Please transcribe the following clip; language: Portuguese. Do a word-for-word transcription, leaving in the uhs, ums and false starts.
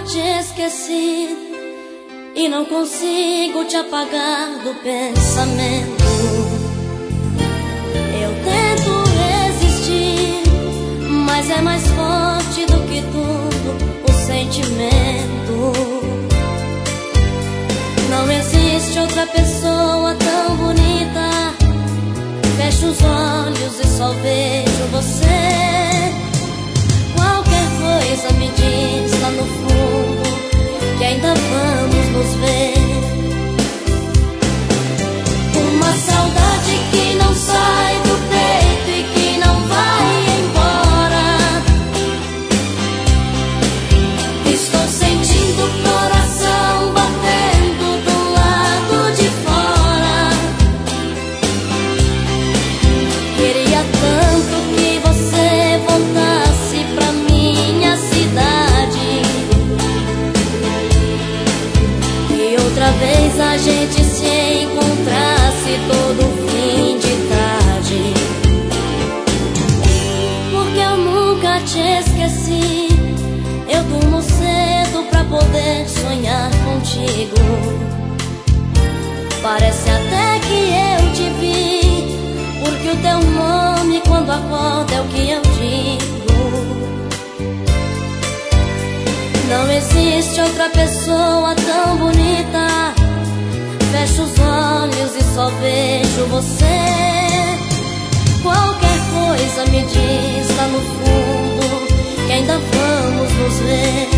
te esqueci e não consigo te apagar do pensamento. Eu tento resistir, mas é mais forte do que tudo o sentimento. Não existe outra pessoa tão bonita. Fecho os olhos e só vejo você. Qualquer coisa me diz lá no fundo que ainda vamos nos ver. Uma saudade que não sai do peito e que não vai embora. Estou sentindo o coração batendo do lado de fora. Queria tanto que você voltasse pra minha cidade e outra vez a gente se encontrasse todo fim de tarde. Porque eu nunca te esqueci. Eu durmo cedo pra poder sonhar contigo. Parece até que eu te vi, porque o teu nome quando acorda é o que eu digo. Não existe outra pessoa tão bonita. Fecho os olhos e só vejo você. Qualquer coisa me diz lá no fundo que ainda vamos nos ver.